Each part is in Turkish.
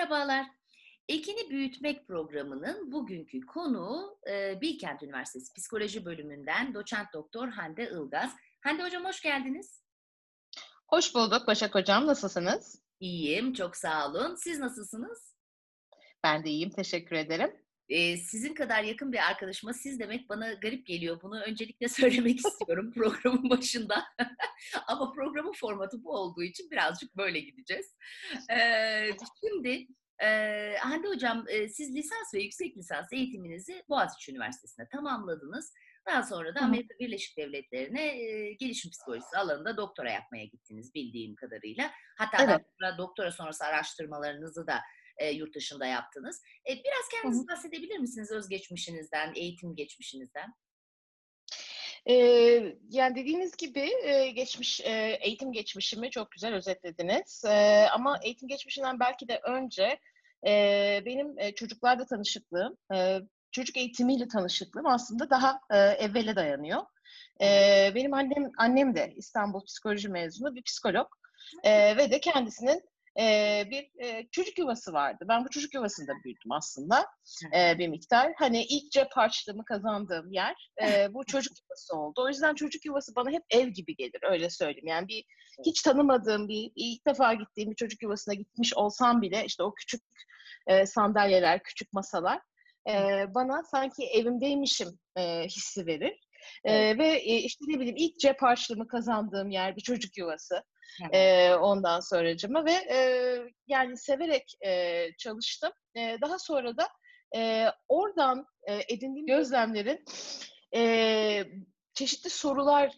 Merhabalar. Ekini Büyütmek programının bugünkü konuğu Bilkent Üniversitesi Psikoloji Bölümünden doçent doktor Hande Ilgaz. Hande Hocam hoş geldiniz. Hoş bulduk Başak Hocam. Nasılsınız? İyiyim, çok sağ olun. Siz nasılsınız? Ben de iyiyim. Teşekkür ederim. Sizin kadar yakın bir arkadaşıma siz demek bana garip geliyor. Bunu öncelikle söylemek istiyorum programın başında. Ama programın formatı bu olduğu için birazcık böyle gideceğiz. Şimdi Hande Hocam, siz lisans ve yüksek lisans eğitiminizi Boğaziçi Üniversitesi'nde tamamladınız. Daha sonra da Hı hı. Amerika Birleşik Devletleri'ne gelişim psikolojisi alanında doktora yapmaya gittiniz bildiğim kadarıyla. Hatta daha Evet. sonra doktora sonrası araştırmalarınızı da yurt dışında yaptınız. Biraz Hı hı. kendiniz bahsedebilir misiniz özgeçmişinizden, eğitim geçmişinizden? Yani dediğiniz gibi eğitim geçmişimi çok güzel özetlediniz. Ama eğitim geçmişinden belki de önce benim çocuklarla tanışıklığım, çocuk eğitimiyle tanışıklığım aslında daha evvele dayanıyor. Evet. Benim annem de İstanbul Psikoloji mezunu bir psikolog. Ve de kendisinin bir çocuk yuvası vardı. Ben bu çocuk yuvasında büyüdüm aslında Hı hı. bir miktar. Hani ilk cep harçlığımı kazandığım yer bu çocuk yuvası oldu. O yüzden çocuk yuvası bana hep ev gibi gelir, öyle söyleyeyim. Yani Evet. hiç tanımadığım ilk defa gittiğim bir çocuk yuvasına gitmiş olsam bile işte o küçük sandalyeler, küçük masalar bana sanki evimdeymişim hissi verir. Evet. İşte ne bileyim ilk cep harçlığımı kazandığım yer bir çocuk yuvası. Hı hı. Ondan sonracığıma ve yani severek çalıştım. Daha sonra da oradan edindiğim gözlemlerin eee, çeşitli sorular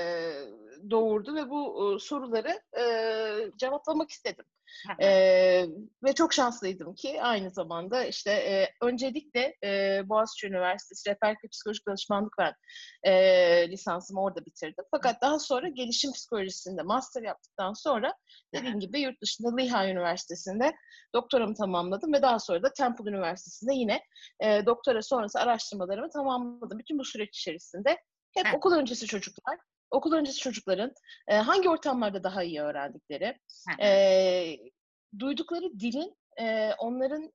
doğurdu ve bu soruları cevaplamak istedim. Hı hı. Eee, Ve çok şanslıydım ki aynı zamanda işte öncelikle Boğaziçi Üniversitesi Rehberlik ve Psikolojik Danışmanlık ben lisansımı orada bitirdim. Fakat daha sonra gelişim psikolojisinde master yaptıktan sonra Hı hı. dediğim gibi yurt dışında Lehigh Üniversitesi'nde doktoramı tamamladım ve daha sonra da Temple Üniversitesi'nde yine doktora sonrası araştırmalarımı tamamladım. Bütün bu süreç içerisinde hep Hı okul öncesi çocukların hangi ortamlarda daha iyi öğrendikleri, hı. e, duydukları dilin onların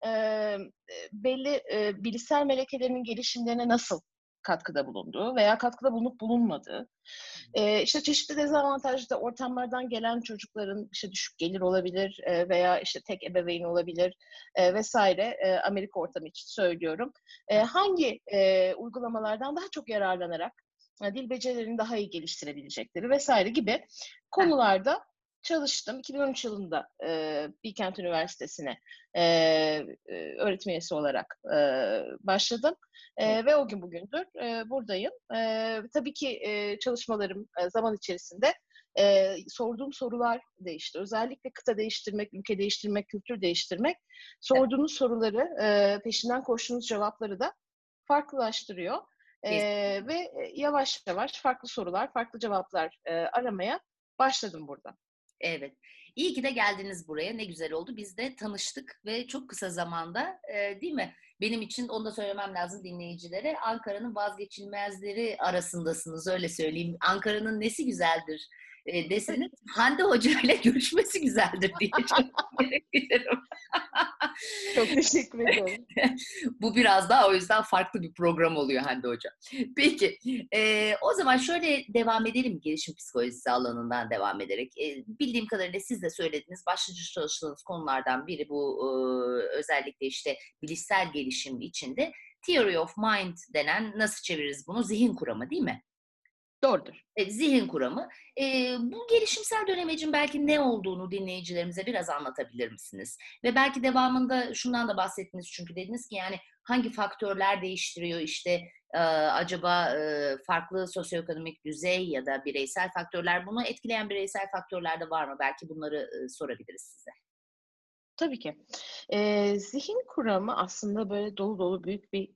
belli bilişsel melekelerinin gelişimlerine nasıl katkıda bulunduğu veya katkıda bulunup bulunmadığı, işte çeşitli dezavantajlı ortamlardan gelen çocukların işte düşük gelir olabilir veya işte tek ebeveyn olabilir vesaire. Amerika ortamı için söylüyorum. Hangi uygulamalardan daha çok yararlanarak dil becerilerini daha iyi geliştirebilecekleri vesaire gibi Hı hı. konularda çalıştım. 2013 yılında Bilkent Üniversitesi'ne öğretim üyesi olarak başladım. Evet. Ve o gün bugündür buradayım. Tabii ki çalışmalarım zaman içerisinde sorduğum sorular değişti. Özellikle kıta değiştirmek, ülke değiştirmek, kültür değiştirmek Evet. sorduğunuz soruları, peşinden koştuğunuz cevapları da farklılaştırıyor. Ve yavaş yavaş farklı sorular, farklı cevaplar aramaya başladım burada. Evet. İyi ki de geldiniz buraya. Ne güzel oldu. Biz de tanıştık ve çok kısa zamanda, değil mi? Benim için onu da söylemem lazım dinleyicilere. Ankara'nın vazgeçilmezleri arasındasınız, öyle söyleyeyim. Ankara'nın nesi güzeldir deseniz Hande Hoca ile görüşmesi güzeldir diye çok söyleyebilirim. Çok teşekkür ederim. Bu biraz daha o yüzden farklı bir program oluyor Hande Hoca. Peki, o zaman şöyle devam edelim gelişim psikolojisi alanından devam ederek. Bildiğim kadarıyla siz de söylediniz, başlıca çalıştığınız konulardan biri bu özellikle işte bilişsel gelişim içinde Theory of Mind denen, nasıl çeviririz bunu? Zihin kuramı değil mi? Doğrudur. Zihin kuramı. Bu gelişimsel dönemecin belki ne olduğunu dinleyicilerimize biraz anlatabilir misiniz? Ve belki devamında şundan da bahsettiniz, çünkü dediniz ki yani hangi faktörler değiştiriyor işte acaba farklı sosyoekonomik düzey ya da bireysel faktörler, bunu etkileyen bireysel faktörler de var mı? Belki bunları sorabiliriz size. Tabii ki. Zihin kuramı aslında böyle dolu dolu büyük bir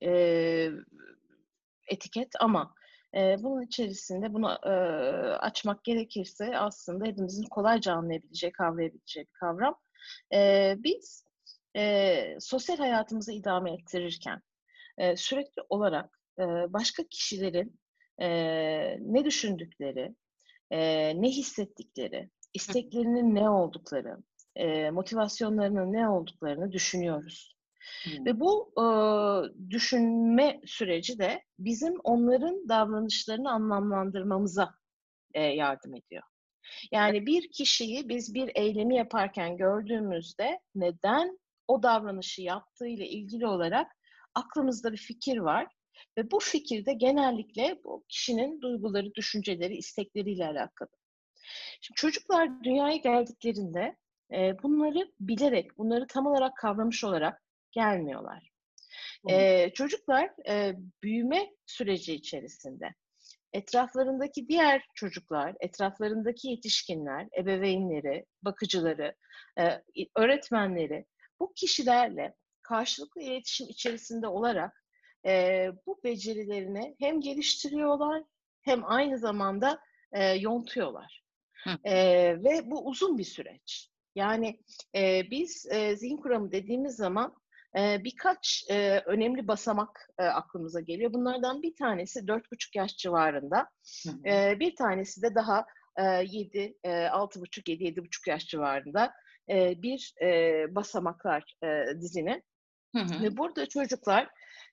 etiket ama bunun içerisinde bunu açmak gerekirse aslında hepimizin kolayca anlayabileceği, kavrayabileceği bir kavram. Biz sosyal hayatımızı idame ettirirken sürekli olarak başka kişilerin ne düşündükleri, ne hissettikleri, isteklerinin ne oldukları, motivasyonlarının ne olduklarını düşünüyoruz. Hımm. Ve bu düşünme süreci de bizim onların davranışlarını anlamlandırmamıza yardım ediyor. Yani bir kişiyi biz bir eylemi yaparken gördüğümüzde neden o davranışı yaptığıyla ilgili olarak aklımızda bir fikir var ve bu fikir de genellikle bu kişinin duyguları, düşünceleri, istekleriyle alakalı. Şimdi çocuklar dünyaya geldiklerinde bunları bilerek, bunları tam olarak kavramış olarak gelmiyorlar. Hımm. Çocuklar büyüme süreci içerisinde etraflarındaki diğer çocuklar, etraflarındaki yetişkinler, ebeveynleri, bakıcıları, öğretmenleri bu kişilerle karşılıklı iletişim içerisinde olarak bu becerilerini hem geliştiriyorlar hem aynı zamanda yontuyorlar. Hı. Ve bu uzun bir süreç. Yani biz zihin kuramı dediğimiz zaman birkaç önemli basamak aklımıza geliyor. Bunlardan bir tanesi 4,5 yaş civarında, Hı hı. bir tanesi de daha 7, 6,5, 7, 7,5 yaş civarında bir basamaklar dizini. Hı hı. Ve burada çocuklar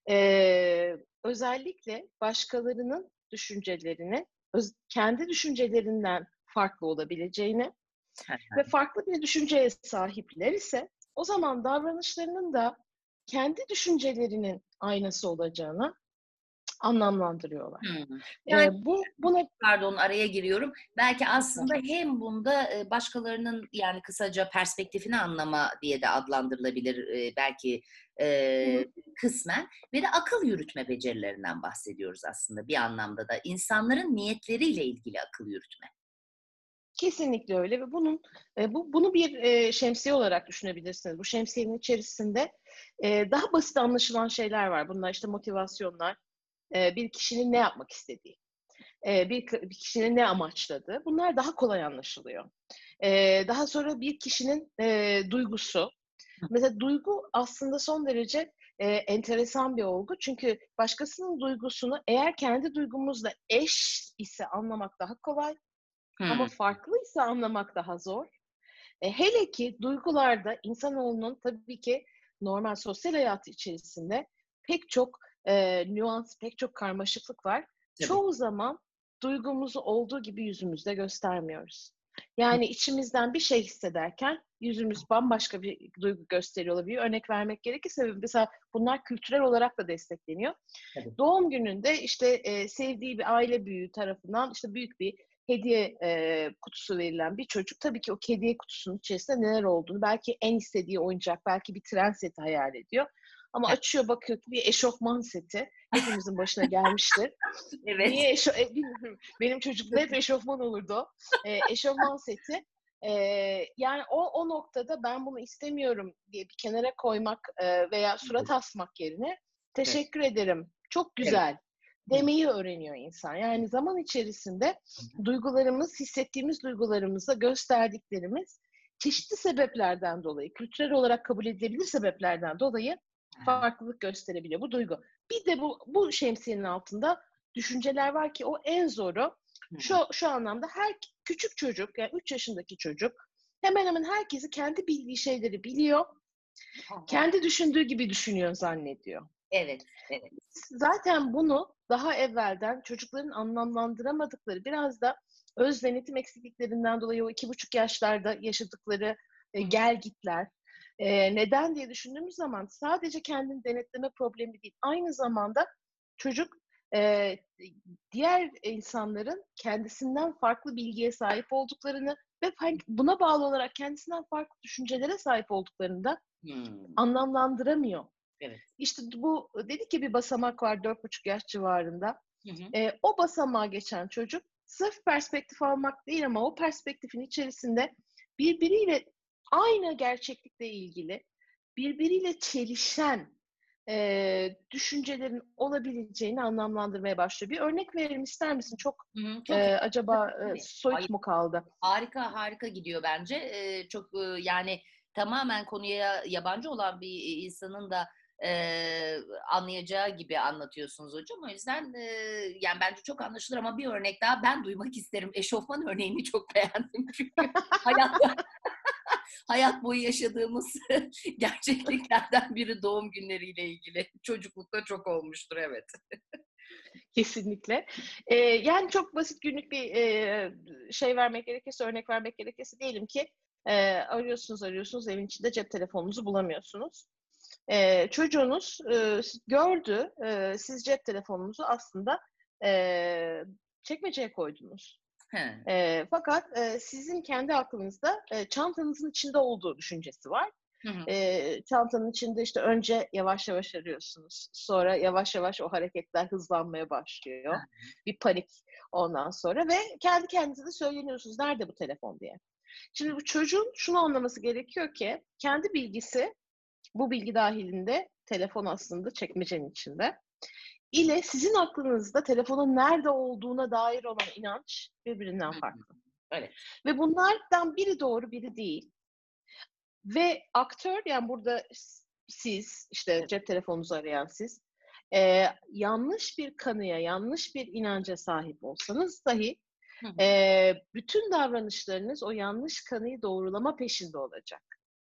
özellikle başkalarının düşüncelerini kendi düşüncelerinden farklı olabileceğini Hı ve hı. farklı bir düşünceye sahipler ise o zaman davranışlarının da kendi düşüncelerinin aynası olacağını anlamlandırıyorlar. Hımm. Yani, Bu buna pardon, araya giriyorum. Belki lütfen. aslında hem bunda, başkalarının, yani, kısaca perspektifini anlama diye de adlandırılabilir, belki, Hı hı. kısmen ve de akıl yürütme becerilerinden bahsediyoruz aslında bir anlamda da. İnsanların niyetleriyle ilgili akıl yürütme. Kesinlikle öyle ve bunu bir şemsiye olarak düşünebilirsiniz. Bu şemsiyenin içerisinde daha basit anlaşılan şeyler var. Bunlar işte motivasyonlar, bir kişinin ne yapmak istediği, bir kişinin ne amaçladığı. Bunlar daha kolay anlaşılıyor. Daha sonra bir kişinin duygusu. Hı. Mesela duygu aslında son derece enteresan bir olgu. Çünkü başkasının duygusunu eğer kendi duygumuzla eş ise anlamak daha kolay ama Hımm. farklıysa anlamak daha zor. Hele ki duygularda insanoğlunun tabii ki normal sosyal hayatı içerisinde pek çok nüans, pek çok karmaşıklık var. Tabii. Çoğu zaman duygumuzu olduğu gibi yüzümüzde göstermiyoruz. Hı. Yani içimizden bir şey hissederken yüzümüz bambaşka bir duygu gösteriyor olabiliyor. Örnek vermek gerekirse mesela bunlar kültürel olarak da destekleniyor. Tabii. Doğum gününde işte sevdiği bir aile büyüğü tarafından işte büyük bir hediye kutusu verilen bir çocuk tabii ki o hediye kutusunun içerisinde neler olduğunu, belki en istediği oyuncak, belki bir tren seti hayal ediyor. Ama açıyor bakıyor ki bir eşofman seti. Hepimizin başına gelmiştir. Evet. Niye bilmiyorum. Benim çocukluğumda hep eşofman olurdu o. Eşofman seti. Yani o noktada ben bunu istemiyorum diye bir kenara koymak veya surat asmak yerine Evet. teşekkür ederim, çok Evet. güzel Hı. demeyi öğreniyor insan. Yani zaman içerisinde Hı hı. duygularımız, hissettiğimiz duygularımıza gösterdiklerimiz çeşitli sebeplerden dolayı, kültürel olarak kabul edilebilir sebeplerden dolayı Hı. farklılık gösterebiliyor bu duygu. Bir de bu şemsiyenin altında düşünceler var ki o en zoru. Hı. Şu anlamda her küçük çocuk, yani 3 yaşındaki çocuk hemen hemen herkesi kendi bildiği şeyleri biliyor, Hı hı. kendi düşündüğü gibi düşünüyor zannediyor. Evet, evet. Zaten bunu daha evvelden çocukların anlamlandıramadıkları, biraz da öz denetim eksikliklerinden dolayı o 2,5 yaşlarda yaşadıkları Hı hı. gelgitler. Neden diye düşündüğümüz zaman sadece kendini denetleme problemi değil, aynı zamanda çocuk eee, diğer insanların kendisinden farklı bilgiye sahip olduklarını ve buna bağlı olarak kendisinden farklı düşüncelere sahip olduklarını da Hımm. anlamlandıramıyor. Evet. İşte bu dedik ya bir basamak var 4,5 yaş civarında. Hı hı. O basamağa geçen çocuk sırf perspektif almak değil ama o perspektifin içerisinde birbiriyle aynı gerçeklikle ilgili, birbiriyle çelişen düşüncelerin olabileceğini anlamlandırmaya başlıyor. Bir örnek verelim ister misin? Çok Hı hı. Çok iyi. acaba Tabii. Ay, soyut mu kaldı? harika, harika gidiyor bence. Çok, yani, tamamen konuya yabancı olan bir, insanın da, anlayacağı gibi anlatıyorsunuz hocam. O yüzden, yani, bence çok anlaşılır ama bir örnek daha ben duymak isterim. Eşofman örneğini çok beğendim çünkü hayatta hayat boyu yaşadığımız gerçekliklerden biri doğum günleriyle ilgili. Çocuklukta çok olmuştur, evet. Kesinlikle. Yani çok basit günlük bir şey vermek gerekirse, örnek vermek gerekirse diyelim ki arıyorsunuz, evin içinde cep telefonunuzu bulamıyorsunuz. Çocuğunuz gördü, siz cep telefonunuzu aslında çekmeceye koydunuz. He. Fakat sizin kendi aklınızda çantanızın içinde olduğu düşüncesi var. Hı hı. Çantanın içinde işte önce yavaş yavaş arıyorsunuz. Sonra yavaş yavaş o hareketler hızlanmaya başlıyor. Bir panik ondan sonra ve kendi kendinize de söyleniyorsunuz nerede bu telefon diye. Şimdi bu çocuğun şunu anlaması gerekiyor ki kendi bilgisi bu bilgi dahilinde telefon aslında çekmecenin içinde. İle sizin aklınızda telefonun nerede olduğuna dair olan inanç birbirinden farklı. Evet. Ve bunlardan biri doğru, biri değil. Ve aktör, yani burada siz, işte cep telefonunuzu arayan siz, yanlış bir kanıya, yanlış bir inanca sahip olsanız dahi bütün davranışlarınız o yanlış kanıyı doğrulama peşinde olacak.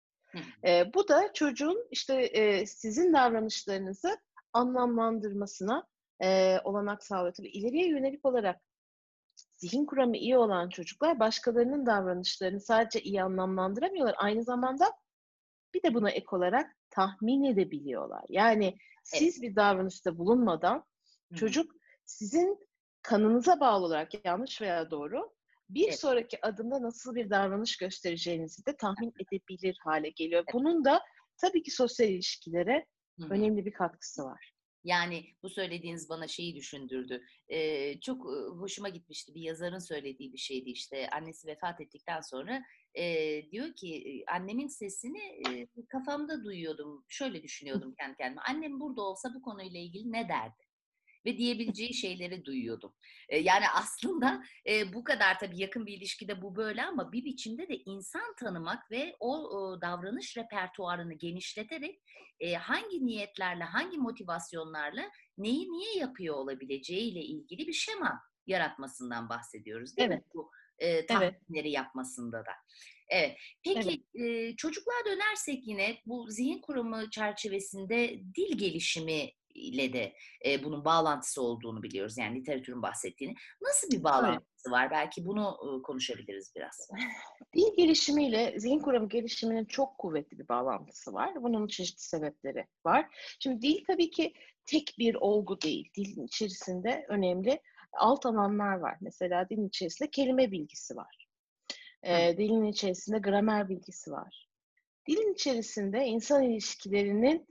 Bu da çocuğun işte sizin davranışlarınızı anlamlandırmasına olanak sağlıyor. Tabii ileriye yönelik olarak zihin kuramı iyi olan çocuklar başkalarının davranışlarını sadece iyi anlamlandıramıyorlar. Aynı zamanda bir de buna ek olarak tahmin edebiliyorlar. Yani siz bir davranışta bulunmadan çocuk sizin kanınıza bağlı olarak yanlış veya doğru bir sonraki adımda nasıl bir davranış göstereceğinizi de tahmin edebilir hale geliyor. Bunun da tabii ki sosyal ilişkilere önemli bir katkısı var. Yani bu söylediğiniz bana şeyi düşündürdü. Çok hoşuma gitmişti. Bir yazarın söylediği bir şeydi işte. Annesi vefat ettikten sonra diyor ki annemin sesini kafamda duyuyordum. Şöyle düşünüyordum kendi kendime. Annem burada olsa bu konuyla ilgili ne derdi? Ve diyebileceği şeyleri duyuyordum. Yani aslında bu kadar tabii yakın bir ilişkide bu böyle ama bir biçimde de insan tanımak ve o davranış repertuarını genişleterek hangi niyetlerle, hangi motivasyonlarla neyi niye yapıyor olabileceğiyle ilgili bir şema yaratmasından bahsediyoruz, değil mi? Evet. Bu Evet. tahminleri yapmasında da. Evet. Peki çocukluğa dönersek yine bu zihin kuramı çerçevesinde dil gelişimi ile de bunun bağlantısı olduğunu biliyoruz. Yani literatürün bahsettiğini. Nasıl bir bağlantısı var? Belki bunu konuşabiliriz biraz. Dil gelişimiyle zihin kuramı gelişiminin çok kuvvetli bir bağlantısı var. Bunun çeşitli sebepleri var. Şimdi dil tabii ki tek bir olgu değil. Dilin içerisinde önemli alt alanlar var. Mesela dilin içerisinde kelime bilgisi var. Dilin içerisinde gramer bilgisi var. Dilin içerisinde insan ilişkilerinin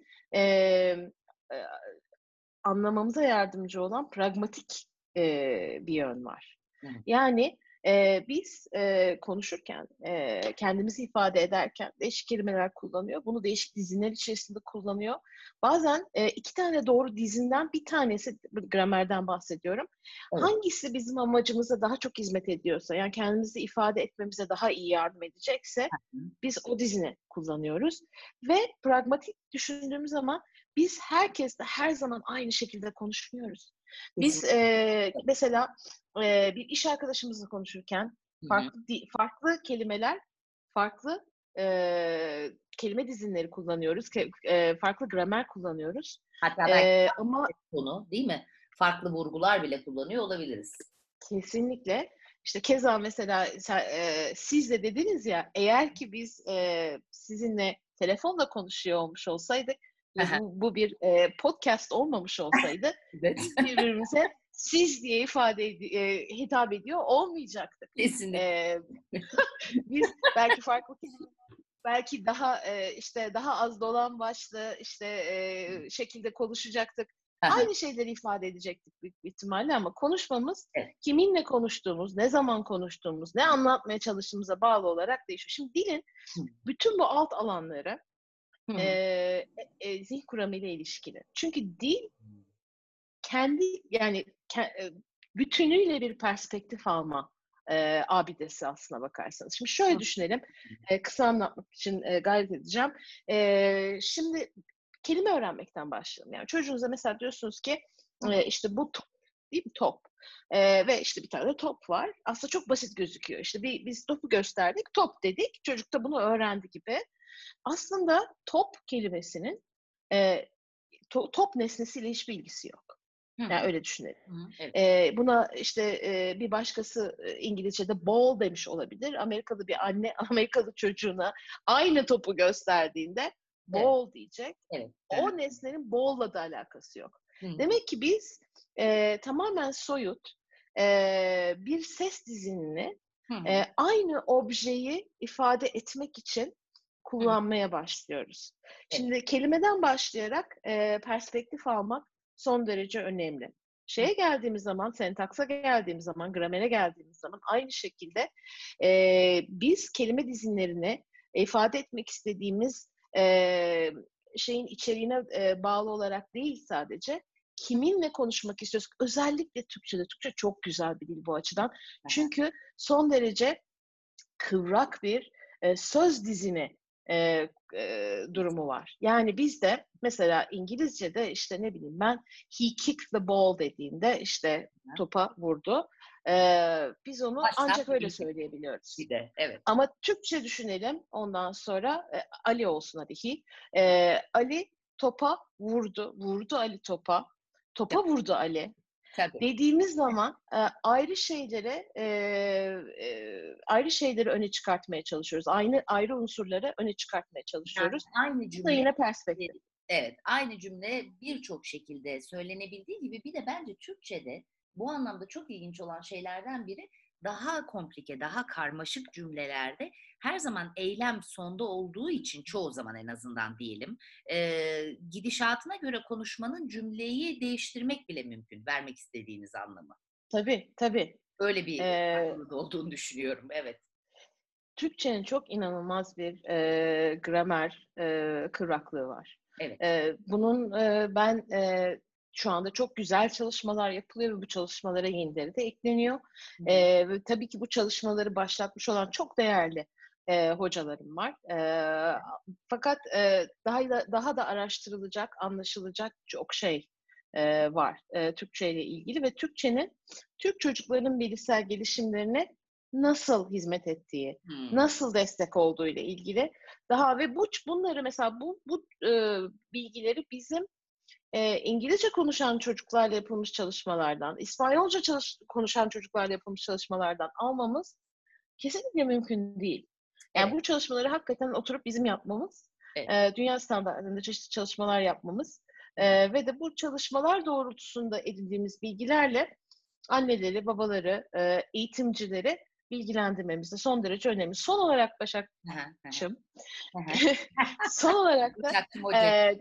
anlamamıza yardımcı olan pragmatik bir yön var. Yani biz konuşurken, kendimizi ifade ederken değişik kelimeler kullanıyor. Bunu değişik dizinler içerisinde kullanıyor. Bazen 2 tane doğru dizinden bir tanesi, gramerden bahsediyorum. Hangisi bizim amacımıza daha çok hizmet ediyorsa, yani kendimizi ifade etmemize daha iyi yardım edecekse biz o dizini kullanıyoruz. Ve pragmatik düşündüğümüz zaman biz herkesle her zaman aynı şekilde konuşmuyoruz. Biz mesela bir iş arkadaşımızla konuşurken farklı kelimeler, farklı kelime dizinleri kullanıyoruz, farklı gramer kullanıyoruz. Hatta belki ama konu değil mi? Farklı vurgular bile kullanıyor olabiliriz. Kesinlikle. İşte keza mesela siz de dediniz ya, eğer ki biz sizinle telefonla konuşuyor olmuş olsaydık ve bu bir podcast olmamış olsaydı biz birbirimize siz diye hitap ediyor olmayacaktık. Kesinlikle. Biz belki farklı belki daha işte daha az dolan başlı şekilde konuşacaktık. Aynı şeyleri ifade edecektik büyük bir ihtimalle ama konuşmamız kiminle konuştuğumuz, ne zaman konuştuğumuz, ne anlatmaya çalıştığımıza bağlı olarak değişiyor. Şimdi dilin bütün bu alt alanları zihin kuramı ile ilişkili. Çünkü dil kendi bütünüyle bir perspektif alma abidesi aslına bakarsanız. Şimdi şöyle düşünelim, kısa anlatmak için gayret edeceğim. Şimdi kelime öğrenmekten başlayalım. Yani çocuğunuza mesela diyorsunuz ki işte bu top, değil mi? Top. Ve işte bir tane de top var. Aslında çok basit gözüküyor. İşte biz topu gösterdik, top dedik. Çocuk da bunu öğrendi gibi. Aslında top kelimesinin e, top nesnesiyle hiçbir ilgisi yok. Hı hı. Yani öyle düşünelim. Hı hı. Evet. Buna işte bir başkası İngilizce'de ball demiş olabilir. Amerikalı bir anne Amerikalı çocuğuna aynı topu gösterdiğinde Evet. ball diyecek. Evet. Hı hı. O nesnenin ball'la da alakası yok. Hı hı. Demek ki biz tamamen soyut bir ses dizinini Hı hı. aynı objeyi ifade etmek için Hı hı. kullanmaya başlıyoruz. Evet. Şimdi kelimeden başlayarak perspektif almak son derece önemli. Hı. Şeye geldiğimiz zaman, sentaksa geldiğimiz zaman, gramere geldiğimiz zaman aynı şekilde biz kelime dizinlerini ifade etmek istediğimiz şeyin içeriğine bağlı olarak değil sadece, kiminle konuşmak istiyoruz? Özellikle Türkçe'de. Türkçe çok güzel bir dil bu açıdan. Hı hı. Çünkü son derece kıvrak bir söz dizini durumu var. Yani bizde mesela İngilizce'de işte ne bileyim ben he kicked the ball dediğinde işte topa vurdu. Biz onu Baştan ancak öyle bildik söyleyebiliyoruz. bir de. Evet. Ama Türkçe düşünelim ondan sonra Ali olsun hadi he. Ali topa vurdu. Vurdu Ali topa. Tabii. Topa vurdu Ali Tabii. dediğimiz zaman ayrı şeyleri öne çıkartmaya çalışıyoruz. Ayrı unsurları öne çıkartmaya Yani çalışıyoruz. aynı Bu da cümle yine perspektif. evet, aynı cümle birçok şekilde söylenebildiği gibi bir de bence Türkçe'de bu anlamda çok ilginç olan şeylerden biri daha komplike, daha karmaşık cümlelerde her zaman eylem sonda olduğu için çoğu zaman en azından diyelim, gidişatına göre konuşmanın cümleyi değiştirmek bile mümkün, vermek istediğiniz anlamı. Tabii, tabii. Öyle bir Ee, farklılığı da olduğunu düşünüyorum, evet. Türkçenin çok inanılmaz bir gramer kıvraklığı var. Evet. Bunun ben şu anda çok güzel çalışmalar yapılıyor ve bu çalışmalara yenileri de ekleniyor. Hı hı. Ve tabii ki bu çalışmaları başlatmış olan çok değerli hocalarım var. Fakat daha da araştırılacak, anlaşılacak çok şey var Türkçe ile ilgili ve Türkçenin Türk çocuklarının bilişsel gelişimlerine nasıl hizmet ettiği, Hımm. nasıl destek olduğu ile ilgili ve bunları mesela bu bilgileri bizim İngilizce konuşan çocuklarla yapılmış çalışmalardan, İspanyolca konuşan çocuklarla yapılmış çalışmalardan almamız kesinlikle mümkün değil. Yani Evet, bu çalışmaları hakikaten oturup bizim yapmamız, evet. dünya standartlarında çeşitli çalışmalar yapmamız Hı hı. ve de bu çalışmalar doğrultusunda edindiğimiz bilgilerle anneleri, babaları, eğitimcileri bilgilendirmemiz de son derece önemli. Son olarak Hı hı. Hı hı. Başak'cığım, Hı hı. son olarak da Uçaktım hocam. e,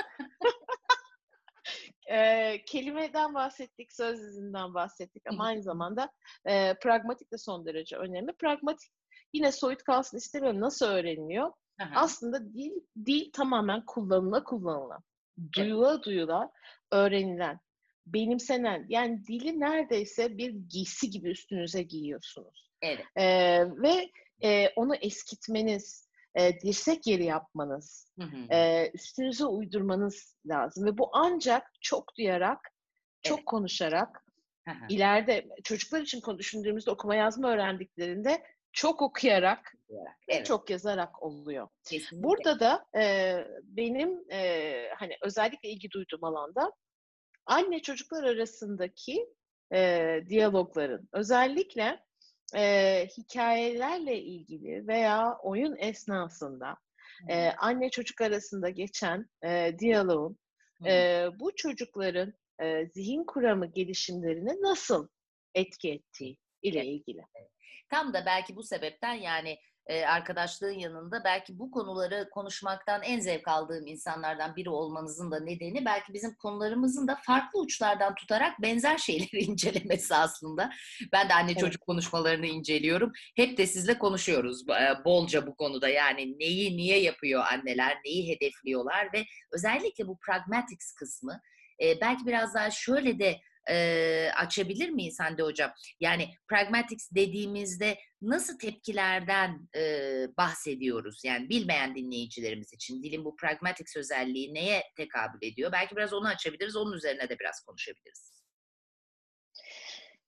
kelimeden bahsettik, söz dizinden bahsettik Hı ama hı. aynı zamanda pragmatik de son derece önemli. Pragmatik yine soyut kalsın istemiyorum. Nasıl öğreniliyor? Hı hı. Aslında dil tamamen kullanıla, Evet, duyula öğrenilen, benimsenen, yani dili neredeyse bir giysi gibi üstünüze giyiyorsunuz. evet. Ve onu eskitmeniz, dirsek yeri yapmanız, Hı hı. üstünüze uydurmanız lazım ve bu ancak çok duyarak, Evet. çok konuşarak, Hı hı. ileride çocuklar için düşündüğümüzde okuma yazma öğrendiklerinde çok okuyarak ve Evet, çok yazarak oluyor. kesinlikle. Burada da benim hani özellikle ilgi duyduğum alanda anne çocuklar arasındaki diyalogların özellikle hikayelerle ilgili veya oyun esnasında Hı hı. anne çocuk arasında geçen diyaloğun Hı hı. bu çocukların zihin kuramı gelişimlerine nasıl etki ettiği ile Evet. ilgili. Tam da belki bu sebepten yani arkadaşlığın yanında belki bu konuları konuşmaktan en zevk aldığım insanlardan biri olmanızın da nedeni belki bizim konularımızın da farklı uçlardan tutarak benzer şeyleri incelemesi aslında. Ben de anne Evet. çocuk konuşmalarını inceliyorum. Hep de sizle konuşuyoruz bolca bu konuda. Yani neyi niye yapıyor anneler, neyi hedefliyorlar ve özellikle bu pragmatics kısmı belki biraz daha şöyle de açabilir miyiz Hande Hocam? Yani pragmatics dediğimizde nasıl tepkilerden bahsediyoruz? Yani bilmeyen dinleyicilerimiz için dilin bu pragmatics özelliği neye tekabül ediyor? Belki biraz onu açabiliriz, onun üzerine de biraz konuşabiliriz.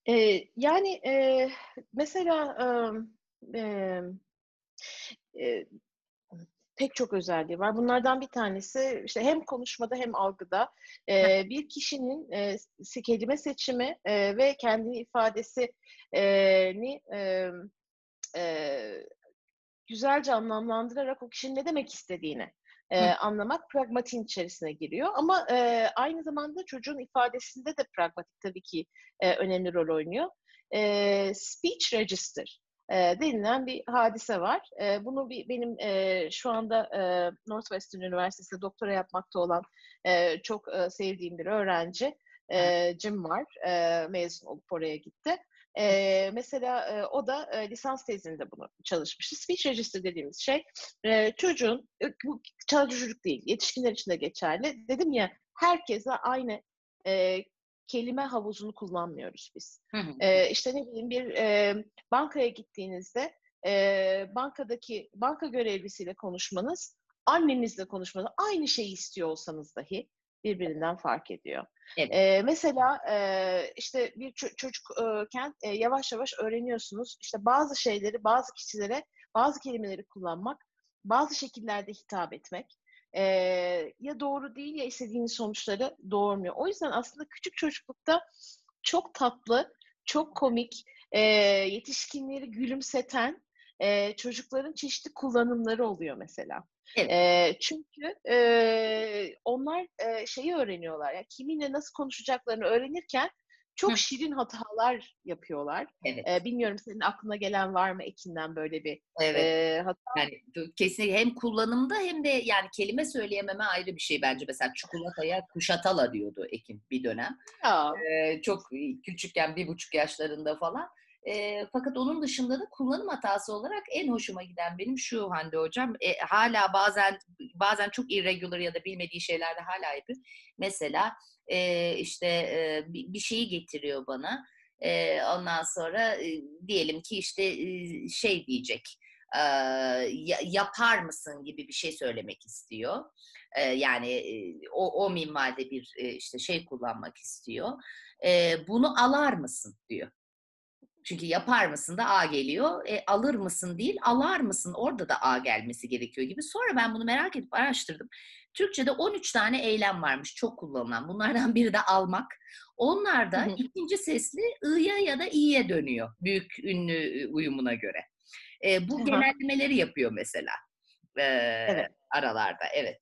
Yani, mesela, emm, eee, pek çok özelliği var. Bunlardan bir tanesi, işte, hem konuşmada hem algıda, bir kişinin, kelime seçimi, ve kendini ifadesi ni eee, güzelce anlamlandırarak o kişinin ne demek istediğini, Hı, anlamak pragmatiğin içerisine giriyor ama, aynı zamanda çocuğun ifadesinde de pragmatik tabii ki, önemli rol oynuyor. Speech register, denilen bir hadise var. Bunu benim, şu anda, Northwestern Üniversitesi'nde doktora yapmakta olan, çok, sevdiğim bir öğrenci, hı, cim var. Mezun olup oraya gitti. Mesela, o da, lisans tezinde bunu çalışmıştı. Speech register dediğimiz şey, çocuğun, bu sadece çocuk değil, yetişkinler için de geçerli. Dedim ya, herkesle aynı, eee, kelime havuzunu kullanmıyoruz biz. hı hı. İşte, ne bileyim, bir, bankaya gittiğinizde, bankadaki banka görevlisiyle konuşmanız, annenizle konuşmanız, aynı şeyi istiyor olsanız dahi birbirinden fark ediyor. Evet. Mesela, işte, bir çocuk yavaş yavaş öğreniyorsunuz. İşte, bazı şeyleri, bazı kişilere, bazı kelimeleri kullanmak, bazı şekillerde hitap etmek, ya doğru değil ya istediğiniz sonuçları doğurmuyor. O yüzden aslında küçük çocuklukta çok tatlı, çok komik, eee, yetişkinleri gülümseten, çocukların çeşitli kullanımları oluyor mesela. Evet. Çünkü, onlar, şeyi öğreniyorlar, ya, kiminle nasıl konuşacaklarını öğrenirken Hı, çok şirin hatalar yapıyorlar. evet. Bilmiyorum senin aklına gelen var mı Ekin'den böyle bir, Evet. hata? Yani, kesinlikle hem kullanımda hem de, yani, kelime söyleyememe ayrı bir şey bence. Mesela çikolataya kuşatala diyordu Ekin bir dönem. Ya. Çok, küçükken 1,5 yaşlarında falan. Fakat onun dışında da kullanım hatası olarak en hoşuma giden benim şu Hande hocam, hâlâ bazen çok irregular ya da bilmediği şeyler de hâlâ yapıyor. Mesela, işte, bir şeyi getiriyor bana. Ondan sonra, diyelim ki, işte, şey diyecek, yapar mısın gibi bir şey söylemek istiyor. Yani, o minvalde bir, işte, şey kullanmak istiyor. Bunu alar mısın diyor. Çünkü yapar mısın da A geliyor. Alır mısın değil, alar mısın? Orada da A gelmesi gerekiyor gibi. Sonra ben bunu merak edip araştırdım. Türkçe'de 13 tane eylem varmış çok kullanılan. Bunlardan biri de almak. Onlar Hı da hı. ikinci sesli ı'ya ya da i'ye dönüyor büyük ünlü uyumuna göre. Bu Hı hı. genellemeleri yapıyor mesela Evet. aralarda. Evet.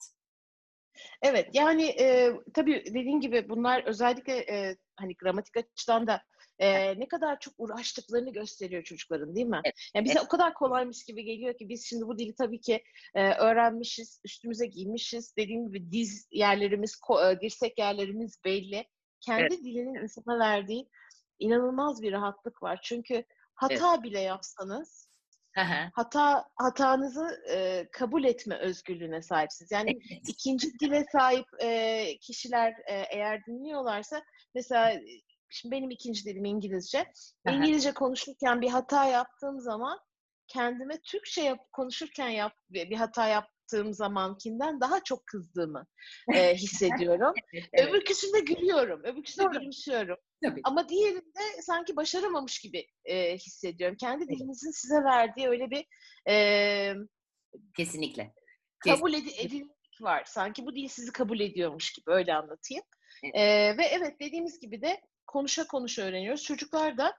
Evet, yani, tabii dediğin gibi bunlar özellikle, hani, gramatik açıdan da, ne kadar çok uğraştıklarını gösteriyor çocukların, değil mi? Evet. Ya, Evet. bize o kadar kolaymış gibi geliyor ki biz şimdi bu dili tabii ki, öğrenmişiz, üstümüze giymişiz. Dediğim gibi diz yerlerimiz, dirsek yerlerimiz belli. Evet. Kendi dilinin insana verdiği inanılmaz bir rahatlık var. Çünkü Evet. hata bile yapsanız Hı hı. hatanızı, kabul etme özgürlüğüne sahipsiniz. Yani Evet. ikinci dile sahip, kişiler, eğer dinliyorlarsa mesela, şimdi benim ikinci dilim İngilizce. Hı hı. İngilizce konuşurken bir hata yaptığım zaman kendime Türkçe konuşurken bir hata yaptığım zamankinden daha çok kızdığımı, hissediyorum. Evet, evet. Öbürküsünde gülüyorum, öbürküsünde Doğru. gülümsüyorum. Tabii. Ama diğerinde sanki başaramamış gibi, hissediyorum. Kendi Evet. dilinizin size verdiği öyle bir, emm, Kesinlikle. kabul Kesinlikle. edilmişlik var. Sanki bu dil sizi kabul ediyormuş gibi, öyle anlatayım. Evet. Ve evet, dediğimiz gibi de konuşa konuşa öğreniyoruz. Çocuklar da,